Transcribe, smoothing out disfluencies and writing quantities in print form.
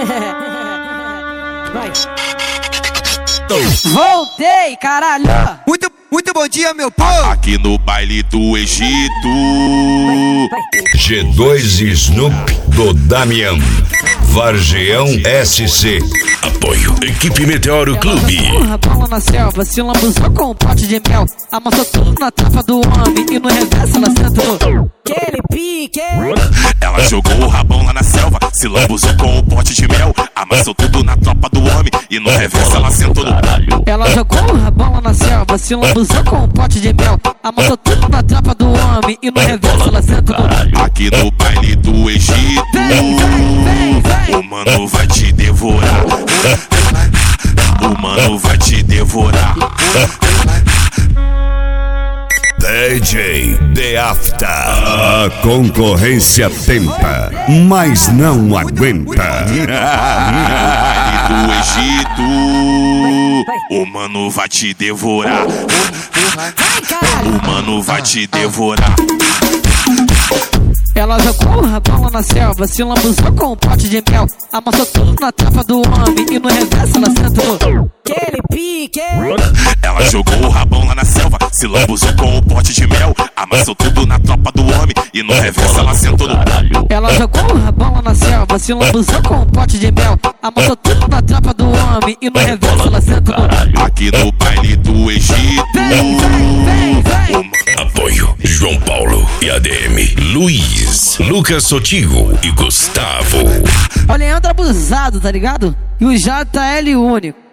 Vai. Voltei, caralho. Muito bom dia, meu povo. Aqui no baile do Egito. G2 Snoop do Damian. Vargeão SC. Apoio Equipe Meteoro Clube. Porra, bola na selva, se lambuzou com um pote de mel. Amassou tudo na trapa do homem e no reverso ela senta no... Aquele pique. Ela jogou o rabão lá na selva, se lambuzou com um pote de mel. Amassou tudo na tropa do homem e no reverso ela sentou no... Ela jogou o rabão lá na selva, se lambuzou com um pote de mel. Amassou tudo na trapa do homem e no reverso ela senta no... Aqui no baile do Egito. O mano vai te devorar. O mano vai te devorar. DJ The After. A concorrência tenta, mas não aguenta. Do Egito. O mano vai te devorar. O mano vai te devorar. Ela jogou o rabão lá na selva, se lambuzou com um pote de mel. Amassou tudo na trapa do homem e no reverso ela senta no... Aquele pique. Ela jogou o rabão lá na selva, se lambuzou com um pote de mel. Amassou tudo na tropa do homem e no reverso ela sentou no... Ela jogou o rabão lá na selva, se lambuzou com um pote de mel. Amassou tudo na trapa do homem e no reverso ela senta no... Aqui no baile do Egito. Apoio João Paulo e ADM Luiz, Lucas Sotigo e Gustavo. O Leandro abusado, tá ligado? E o JL único.